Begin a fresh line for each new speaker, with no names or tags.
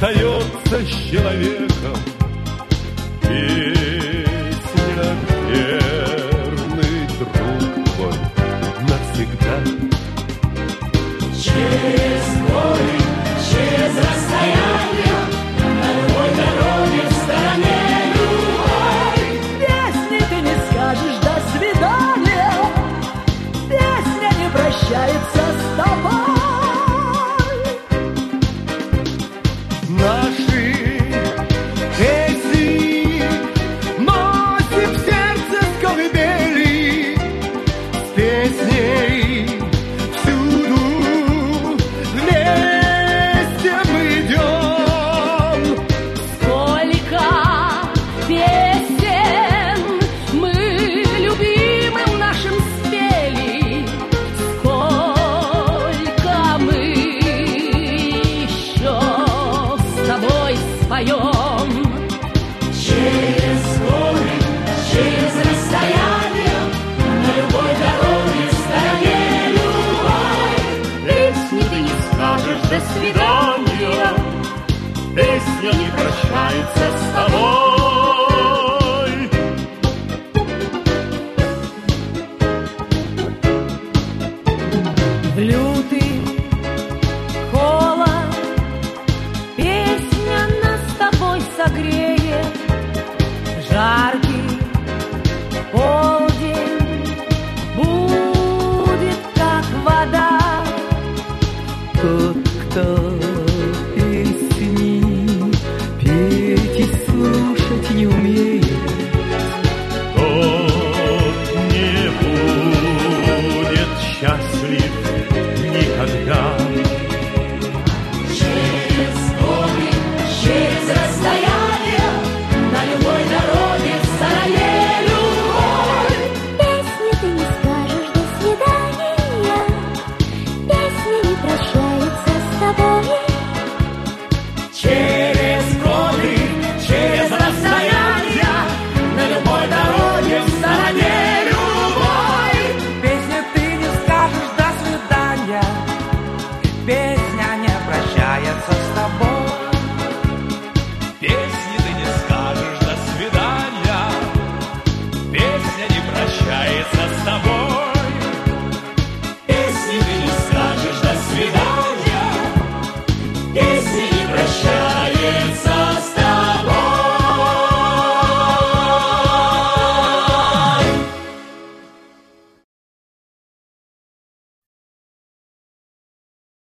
остается с человеком. Песня, верный друг твой навсегда.
Через горы, через расстояние, на любой дороге в стороне любой.
Песни ты не скажешь «до свидания», песня не прощается с тобой.
Наши песни носим в сердце с колыбели, с песней всюду вместе мы идем.
Сколько песен мы любимым нашим спели, сколько мы еще с тобой споем.
Через горы, через расстояние, на любой дороге в стороне любой.
Песни ты не скажешь «до свидания», песня не прощается с тобой.
В лютый холод песня нас с тобой согреет. Жаркий полдень будет как вода.
Тот, кто песни петь и слушать не умеет,
Тот не будет счастлив никогда.
Через горы, через расстояние, на любой дороге в стороне любой.
Песни ты не скажешь «до свидания», песня не прощается с тобой.
Через годы, через расстояние, на любой дороге в стороне любой.
песня ты не скажешь «до свидания», песня не прощается с тобой.
Песни ты не скажешь «до свидания», песня не прощается с тобой.